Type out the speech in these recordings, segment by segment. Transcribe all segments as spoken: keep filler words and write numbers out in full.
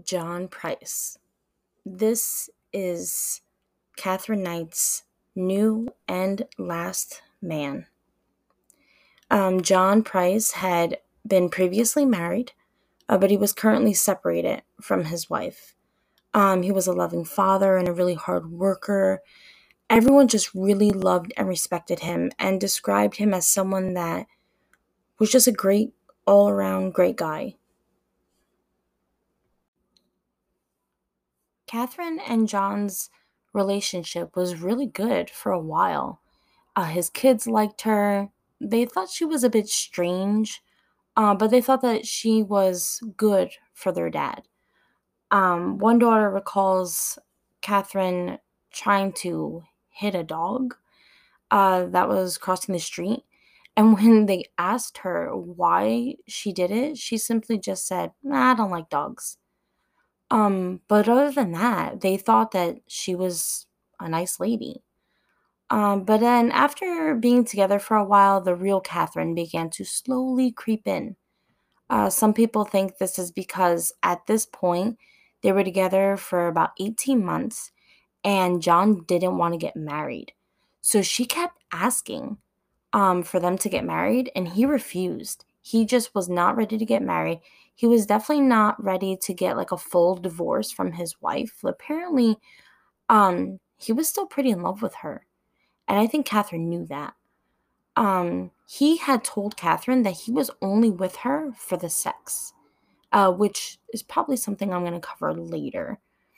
John Price. This is Catherine Knight's new and last man. Um, John Price had been previously married, uh, but he was currently separated from his wife. Um, he was a loving father and a really hard worker. Everyone just really loved and respected him and described him as someone that was just a great, all around great guy. Catherine and John's relationship was really good for a while. Uh, his kids liked her. They thought she was a bit strange, uh, but they thought that she was good for their dad. Um, one daughter recalls Catherine trying to hit a dog uh, that was crossing the street. And when they asked her why she did it, she simply just said, nah, I don't like dogs. Um, but other than that, they thought that she was a nice lady. Um, but then after being together for a while, the real Catherine began to slowly creep in. Uh, some people think this is because at this point, they were together for about eighteen months and John didn't want to get married. So she kept asking um, for them to get married, and he refused. He just was not ready to get married. He was definitely not ready to get like a full divorce from his wife. Apparently, um, he was still pretty in love with her, and I think Catherine knew that. Um, he had told Catherine that he was only with her for the sex, uh, which is probably something I'm going to cover later.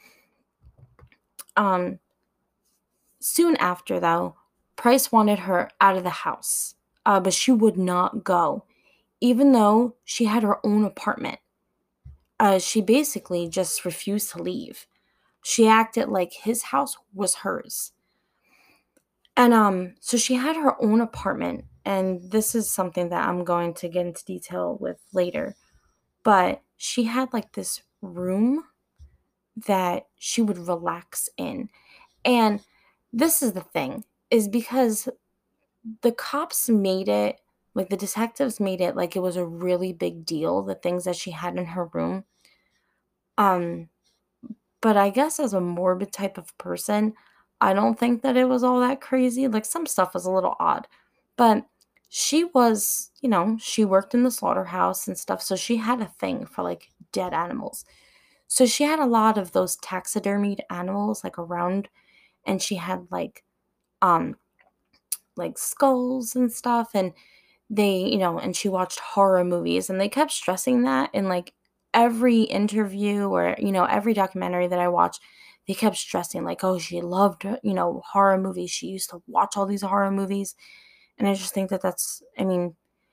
Um, Soon after, though, Price wanted her out of the house, uh, but she would not go, even though she had her own apartment. Uh, she basically just refused to leave. She acted like his house was hers. And um, so she had her own apartment, and this is something that I'm going to get into detail with later. But she had like this room that she would relax in. And this is the thing, is because the cops made it, like the detectives made it like it was a really big deal, the things that she had in her room. Um, but I guess as a morbid type of person, I don't think that it was all that crazy. Like some stuff was a little odd. But she was, you know, she worked in the slaughterhouse and stuff, so she had a thing for like dead animals. So she had a lot of those taxidermied animals like around, and she had like um like skulls and stuff, and they, you know, and she watched horror movies, and they kept stressing that in like every interview or, you know, every documentary that I watched. They kept stressing like, oh, she loved, you know, horror movies. She used to watch all these horror movies. And I just think that that's, I mean,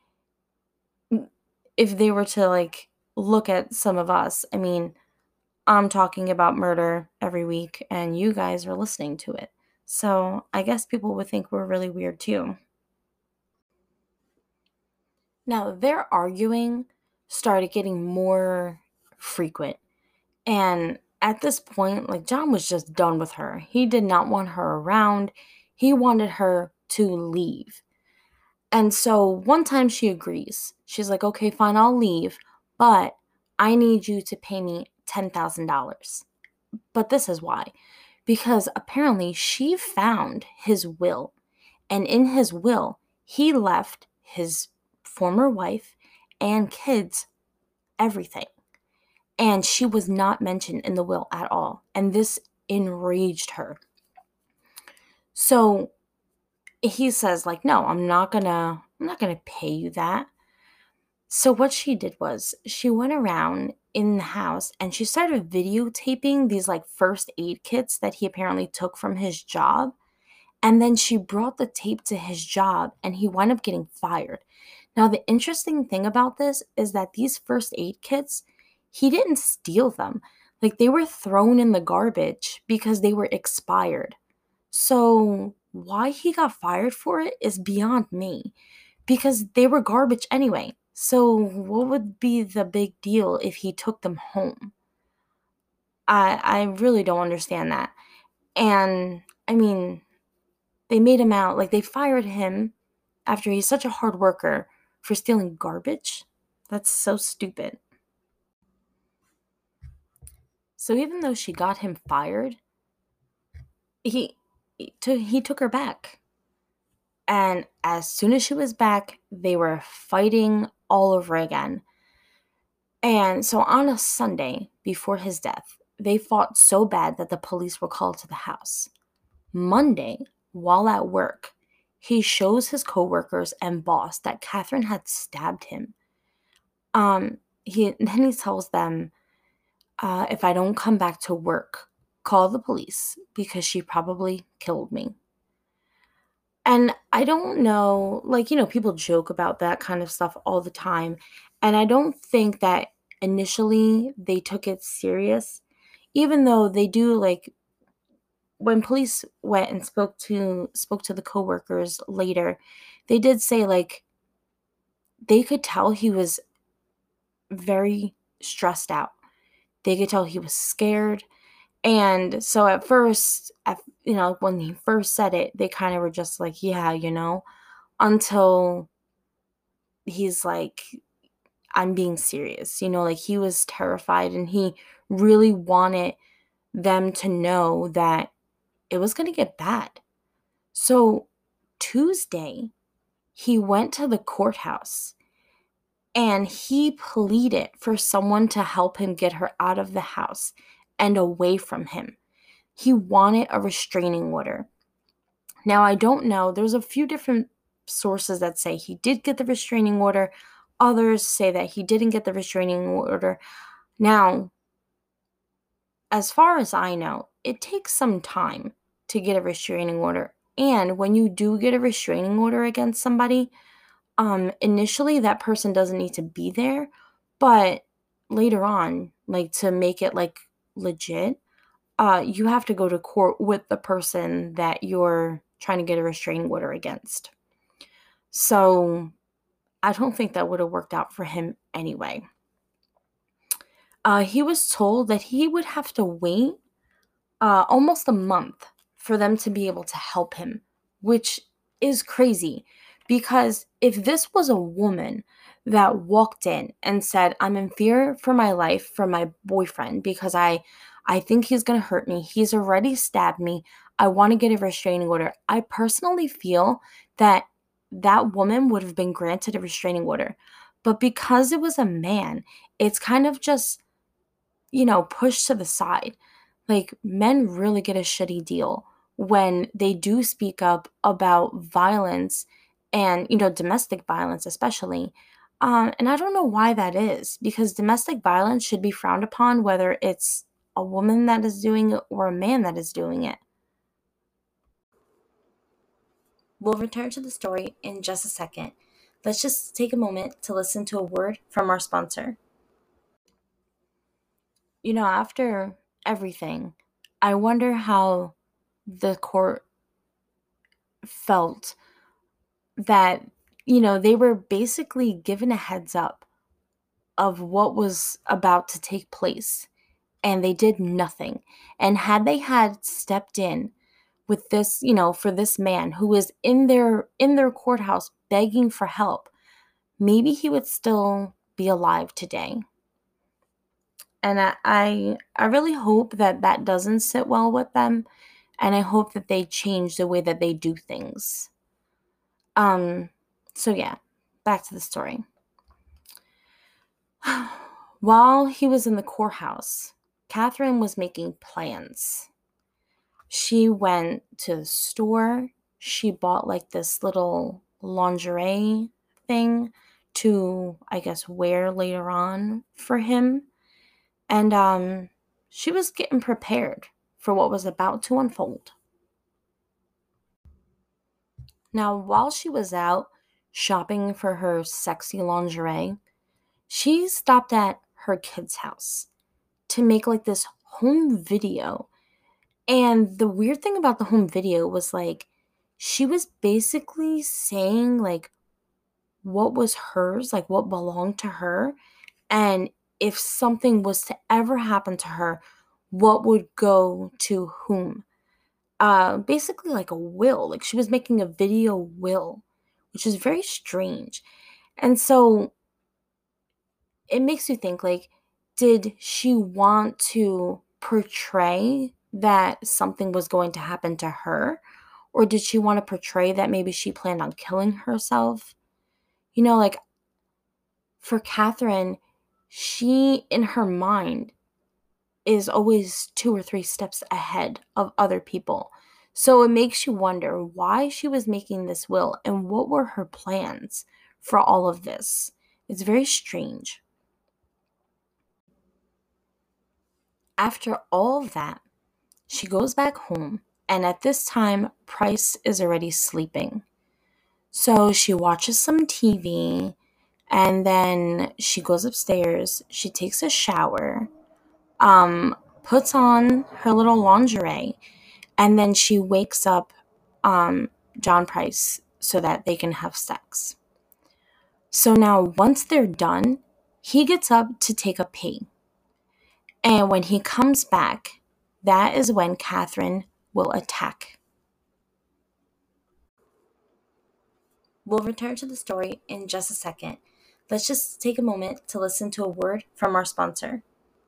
if they were to like look at some of us, I mean, I'm talking about murder every week and you guys are listening to it. So I guess people would think we're really weird too. Now, their arguing started getting more frequent. And at this point, like John was just done with her. He did not want her around. He wanted her to leave. And so one time she agrees. She's like, okay, fine, I'll leave, but I need you to pay me ten thousand dollars. But this is why. Because apparently she found his will. And in his will, he left his former wife and kids everything. And she was not mentioned in the will at all. And this enraged her. So he says, like, no, I'm not gonna, I'm not gonna pay you that. So what she did was she went around in the house and she started videotaping these like first aid kits that he apparently took from his job. And then she brought the tape to his job and he wound up getting fired. Now, the interesting thing about this is that these first aid kits, he didn't steal them. Like they were thrown in the garbage because they were expired. So, why he got fired for it is beyond me because they were garbage anyway. So, what would be the big deal if he took them home? I I really don't understand that. And I mean, they made him out like they fired him after he's such a hard worker for stealing garbage. That's so stupid. So even though she got him fired, he he took he took her back. And as soon as she was back, they were fighting all over again. And so on a Sunday before his death, they fought so bad that the police were called to the house. Monday, while at work, he shows his coworkers and boss that Catherine had stabbed him. Um, he then he tells them, uh, if I don't come back to work, call the police because she probably killed me. And I don't know, like, you know, people joke about that kind of stuff all the time. And I don't think that initially they took it serious, even though they do, like, when police went and spoke to spoke to the coworkers later, they did say, like, they could tell he was very stressed out. They could tell he was scared. And so at first, at, you know, when he first said it, they kind of were just like, yeah, you know, until he's like, I'm being serious. You know, like he was terrified and he really wanted them to know that it was going to get bad. So Tuesday, he went to the courthouse and he pleaded for someone to help him get her out of the house and away from him. He wanted a restraining order. Now, I don't know. There's a few different sources that say he did get the restraining order. Others say that he didn't get the restraining order. Now, as far as I know, it takes some time to get a restraining order. And when you do get a restraining order against somebody, um, initially that person doesn't need to be there. But later on, like to make it like legit, uh, you have to go to court with the person that you're trying to get a restraining order against. So I don't think that would have worked out for him anyway. Uh, he was told that he would have to wait uh, almost a month for them to be able to help him, which is crazy because if this was a woman that walked in and said, I'm in fear for my life for my boyfriend because I I think he's going to hurt me. He's already stabbed me. I want to get a restraining order. I personally feel that that woman would have been granted a restraining order. But because it was a man, it's kind of just, you know, pushed to the side. Like, men really get a shitty deal when they do speak up about violence and, you know, domestic violence, especially. Um, and I don't know why that is, because domestic violence should be frowned upon, whether it's a woman that is doing it or a man that is doing it. We'll return to the story in just a second. Let's just take a moment to listen to a word from our sponsor. You know, after everything, I wonder how the court felt that, you know, they were basically given a heads up of what was about to take place and they did nothing. And had they had stepped in with this, you know, for this man who is in their in their courthouse begging for help, maybe he would still be alive today. And I I, I really hope that that doesn't sit well with them, and I hope that they change the way that they do things. Um, so yeah, back to the story. While he was in the courthouse, Catherine was making plans. She went to the store. She bought like this little lingerie thing to, I guess, wear later on for him. And um, she was getting prepared for what was about to unfold. Now, while she was out shopping for her sexy lingerie, she stopped at her kid's house to make like this home video. And the weird thing about the home video was like she was basically saying like what was hers, like what belonged to her, and if something was to ever happen to her, what would go to whom. Uh basically like a will. Like she was making a video will, which is very strange. And so it makes you think like, did she want to portray that something was going to happen to her? Or did she want to portray that maybe she planned on killing herself? You know, like for Catherine, she, in her mind, is always two or three steps ahead of other people. So it makes you wonder why she was making this will and what were her plans for all of this. It's very strange. After all of that, she goes back home, and at this time, Price is already sleeping. So she watches some T V, and then she goes upstairs, she takes a shower, um, puts on her little lingerie, and then she wakes up um, John Price so that they can have sex. So now, once they're done, he gets up to take a pee. And when he comes back, that is when Catherine will attack. We'll return to the story in just a second. Let's just take a moment to listen to a word from our sponsor.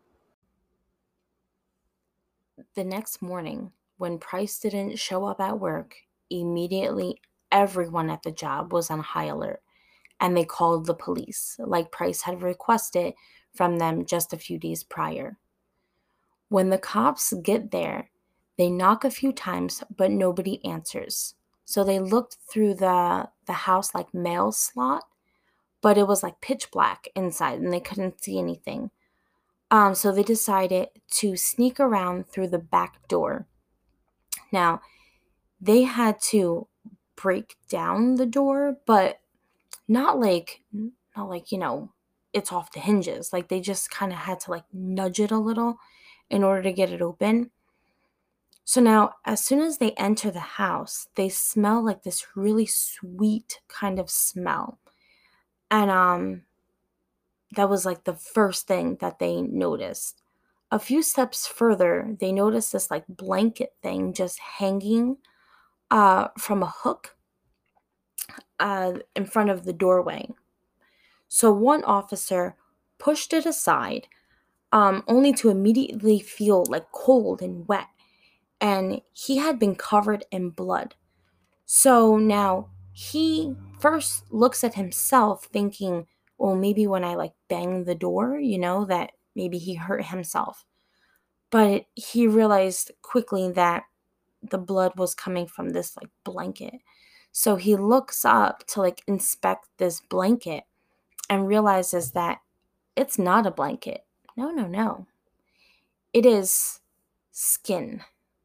The next morning, when Price didn't show up at work, immediately everyone at the job was on high alert, and they called the police, like Price had requested from them just a few days prior. When the cops get there, they knock a few times, but nobody answers. So they looked through the, the house like mail slot, but it was like pitch black inside and they couldn't see anything. Um, so they decided to sneak around through the back door. Now, they had to break down the door, but not like, not like, you know, it's off the hinges. Like they just kind of had to like nudge it a little in order to get it open. So now, as soon as they enter the house, they smell like this really sweet kind of smell. And um, that was like the first thing that they noticed. A few steps further, they noticed this like blanket thing just hanging uh, from a hook uh, in front of the doorway. So one officer pushed it aside, um, only to immediately feel like cold and wet. And he had been covered in blood. So now he first looks at himself thinking, well, maybe when I like banged the door, you know, that maybe he hurt himself. But he realized quickly that the blood was coming from this like blanket. So he looks up to like inspect this blanket and realizes that it's not a blanket. No, no, no. It is skin.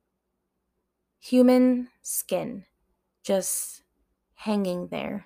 Human skin. Just hanging there.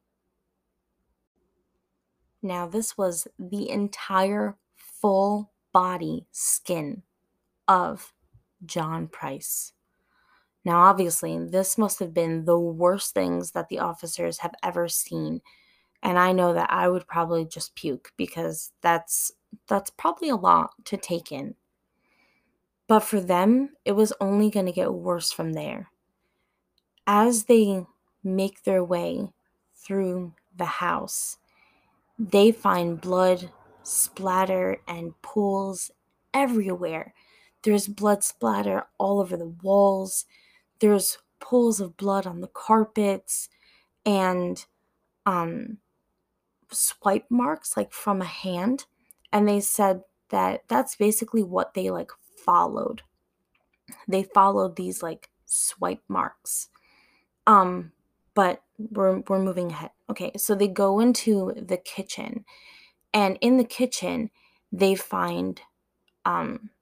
Now, this was the entire full body skin of John Price. Now, obviously, this must have been the worst things that the officers have ever seen. And I know that I would probably just puke because that's that's probably a lot to take in. But for them, it was only going to get worse from there. As they make their way through the house, they find blood splatter and pools everywhere. There's blood splatter all over the walls. There's pools of blood on the carpets and um, swipe marks like from a hand. And they said that that's basically what they like followed. They followed these like swipe marks. Um, but we're we're moving ahead. Okay, so they go into the kitchen, and in the kitchen, they find um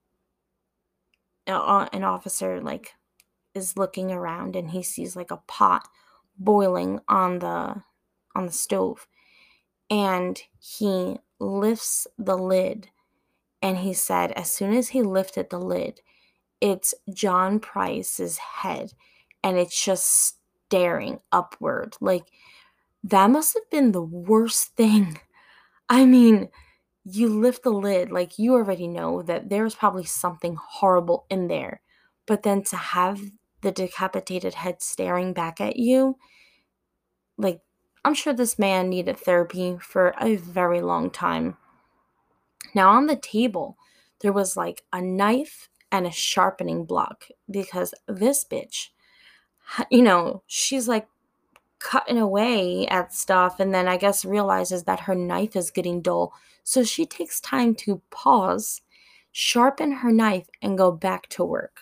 a- an officer like is looking around, and he sees like a pot boiling on the on the stove, and he lifts the lid, and he said as soon as he lifted the lid, it's John Price's head, and it's just staring upward. Like that must have been the worst thing. I mean, you lift the lid, like you already know that there's probably something horrible in there. But then to have the decapitated head staring back at you, like I'm sure this man needed therapy for a very long time. Now on the table, there was like a knife and a sharpening block because this bitch, you know, she's like cutting away at stuff and then I guess realizes that her knife is getting dull. So she takes time to pause, sharpen her knife, and go back to work.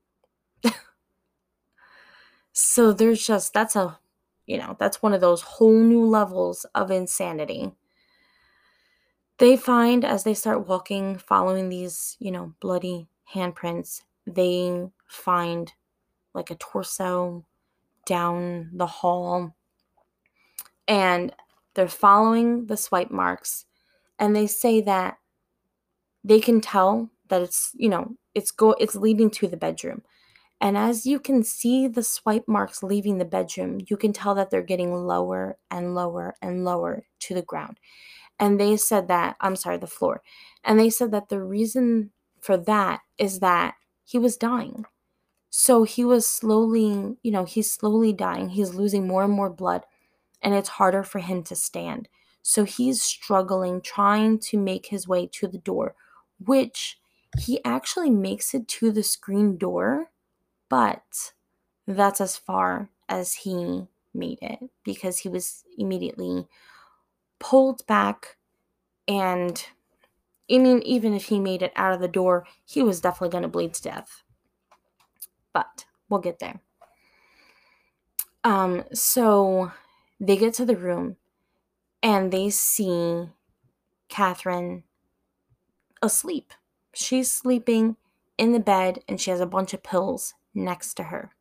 So there's just, that's a, you know, that's one of those whole new levels of insanity. They find as they start walking, following these, you know, bloody handprints, they find like a torso down the hall and they're following the swipe marks and they say that they can tell that it's, you know, it's go it's leading to the bedroom. And as you can see the swipe marks leaving the bedroom, you can tell that they're getting lower and lower and lower to the ground. And they said that, I'm sorry, the floor. And they said that the reason for that is that he was dying. So he was slowly, you know, he's slowly dying. He's losing more and more blood, and it's harder for him to stand. So he's struggling, trying to make his way to the door, which he actually makes it to the screen door, but that's as far as he made it because he was immediately pulled back. And I mean, even if he made it out of the door, he was definitely going to bleed to death. But we'll get there. Um, so they get to the room and they see Catherine asleep. She's sleeping in the bed and she has a bunch of pills next to her.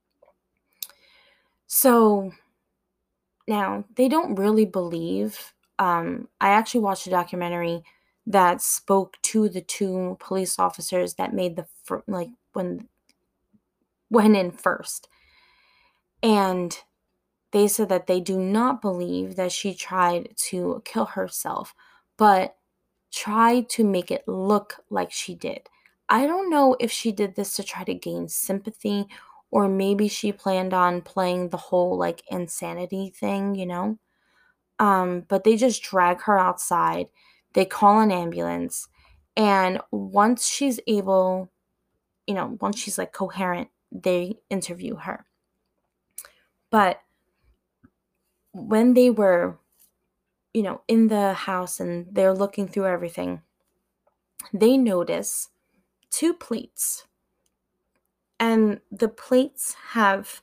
So now they don't really believe. Um, I actually watched a documentary that spoke to the two police officers that made the fir- like when went in first, and they said that they do not believe that she tried to kill herself, but tried to make it look like she did. I don't know if she did this to try to gain sympathy or maybe she planned on playing the whole like insanity thing, you know? Um, but they just drag her outside. They call an ambulance. And once she's able, you know, once she's like coherent, they interview her. But when they were, you know, in the house and they're looking through everything, they notice two plates. And the plates have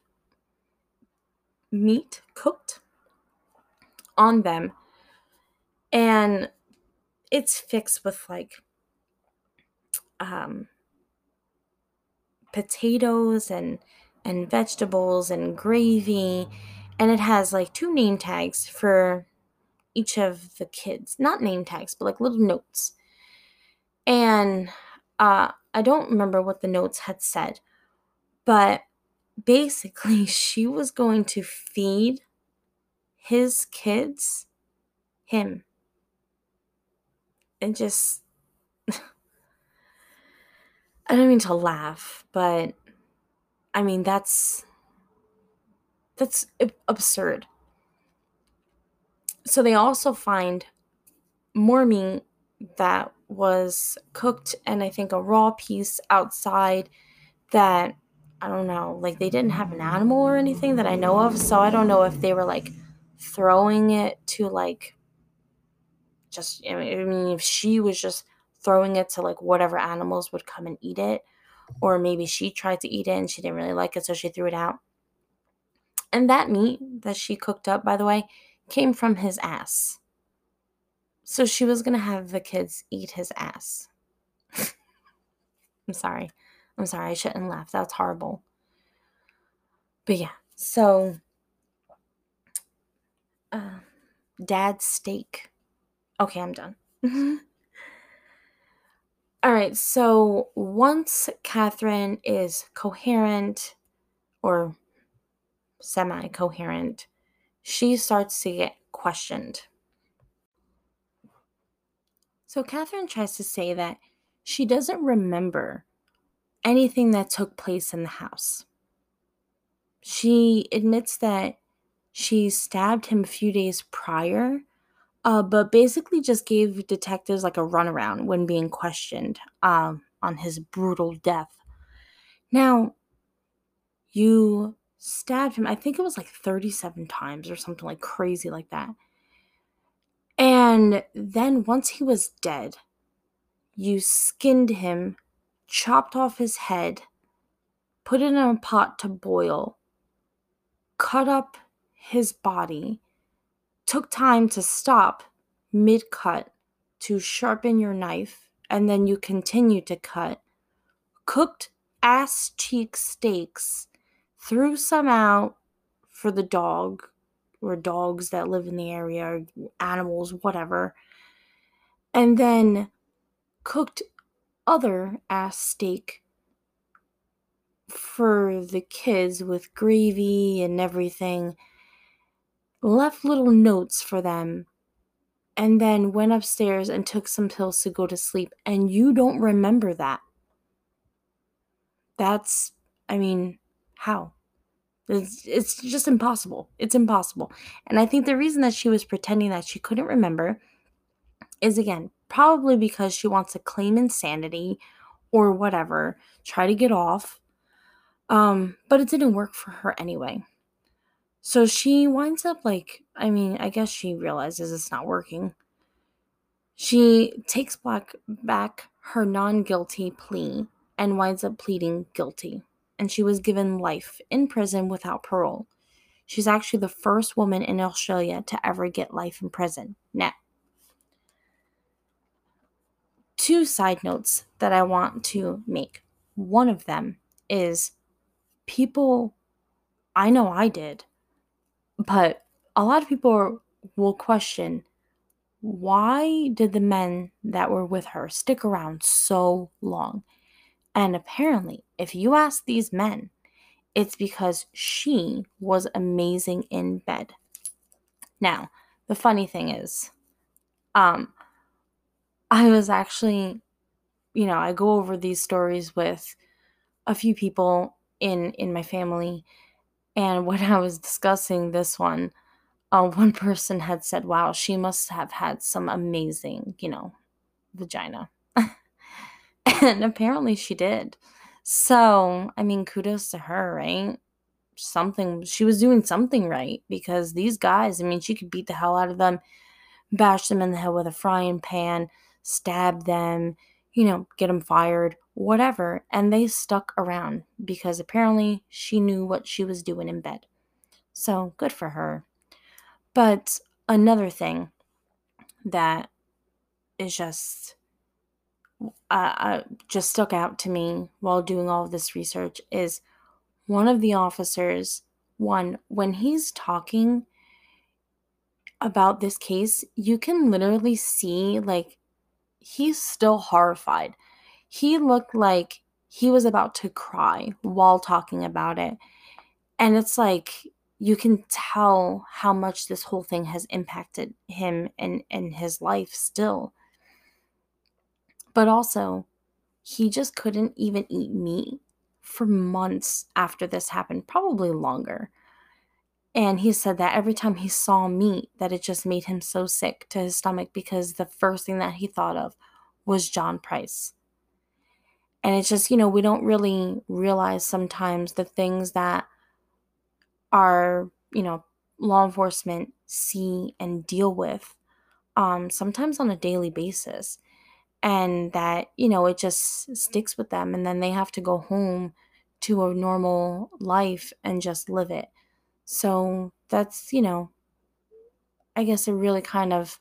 meat cooked on them. And it's fixed with like um, potatoes and and vegetables and gravy. And it has like two name tags for each of the kids. Not name tags, but like little notes. And uh, I don't remember what the notes had said, but basically she was going to feed his kids him. And just, I don't mean to laugh, but I mean, that's, that's absurd. So they also find more meat that was cooked and I think a raw piece outside that, I don't know, like they didn't have an animal or anything that I know of. So I don't know if they were like throwing it to like, just, I mean, if she was just throwing it to like whatever animals would come and eat it, or maybe she tried to eat it and she didn't really like it, so she threw it out. And that meat that she cooked up, by the way, came from his ass. So she was going to have the kids eat his ass. I'm sorry. I'm sorry. I shouldn't laugh. That's horrible. But yeah. So, uh, dad's steak. Okay, I'm done. All right. So once Catherine is coherent or semi-coherent, she starts to get questioned. So Catherine tries to say that she doesn't remember anything that took place in the house. She admits that she stabbed him a few days prior, uh, but basically just gave detectives like a runaround when being questioned um, on his brutal death. Now, you stabbed him, I think it was like thirty-seven times or something like crazy like that. And then once he was dead, you skinned him, chopped off his head, put it in a pot to boil, cut up his body, took time to stop mid cut to sharpen your knife, and then you continued to cut, cooked ass cheek steaks, threw some out for the dog or dogs that live in the area, or animals, whatever, and then cooked other ass steak for the kids with gravy and everything, left little notes for them, and then went upstairs and took some pills to go to sleep. And you don't remember that. That's, I mean, how? It's, it's just impossible. It's impossible. And I think the reason that she was pretending that she couldn't remember is, again, probably because she wants to claim insanity or whatever, try to get off. Um, but it didn't work for her anyway. So she winds up like, I mean, I guess she realizes it's not working. She takes back, back her non-guilty plea and winds up pleading guilty. And she was given life in prison without parole. She's actually the first woman in Australia to ever get life in prison. Now, two side notes that I want to make. One of them is people, I know I did, but a lot of people will question, why did the men that were with her stick around so long? And apparently, if you ask these men, it's because she was amazing in bed. Now, the funny thing is, um, I was actually, you know, I go over these stories with a few people in in my family, and when I was discussing this one, uh, one person had said, "Wow, she must have had some amazing, you know, vagina," and apparently she did. So, I mean, kudos to her, right? Something, she was doing something right, because these guys, I mean, she could beat the hell out of them, bash them in the head with a frying pan, stab them, you know, get them fired, whatever. And they stuck around because apparently she knew what she was doing in bed. So good for her. But another thing that is just, uh, uh, just stuck out to me while doing all of this research is one of the officers, one, when he's talking about this case, you can literally see, like, he's still horrified. He looked like he was about to cry while talking about it. And it's like, you can tell how much this whole thing has impacted him and, and his life still. But also, he just couldn't even eat meat for months after this happened, probably longer. And he said that every time he saw meat, that it just made him so sick to his stomach, because the first thing that he thought of was John Price. And it's just, you know, we don't really realize sometimes the things that our, you know, law enforcement see and deal with, um, sometimes on a daily basis. And that, you know, it just sticks with them, and then they have to go home to a normal life and just live it. So that's, you know, I guess it really kind of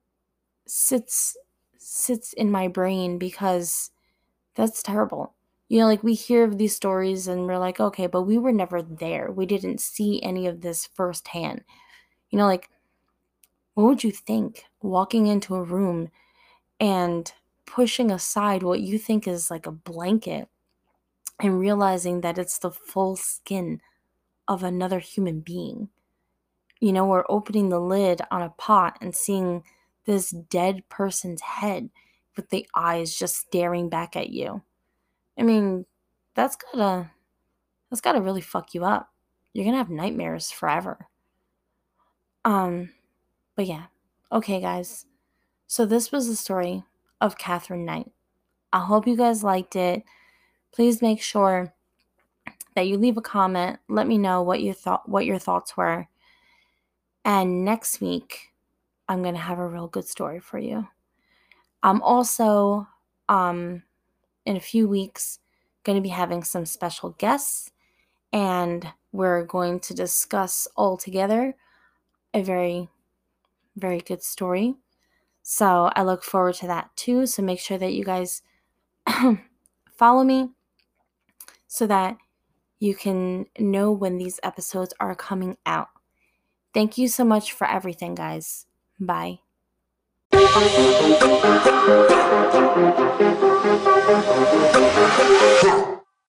sits sits in my brain, because that's terrible. You know, like, we hear of these stories and we're like, okay, but we were never there. We didn't see any of this firsthand. You know, like, what would you think walking into a room and pushing aside what you think is like a blanket and realizing that it's the full skin of another human being? You know, or opening the lid on a pot and seeing this dead person's head with the eyes just staring back at you. I mean, that's gotta that's gotta really fuck you up. You're gonna have nightmares forever. Um, but yeah, Okay, guys. So this was the story of Katherine Knight. I hope you guys liked it. Please make sure that you leave a comment. Let me know what you thought, what your thoughts were. And next week, I'm gonna have a real good story for you. I'm also, um, in a few weeks, gonna be having some special guests, and we're going to discuss all together a very, very good story. So I look forward to that too. So make sure that you guys follow me so that you can know when these episodes are coming out. Thank you so much for everything, guys. Bye.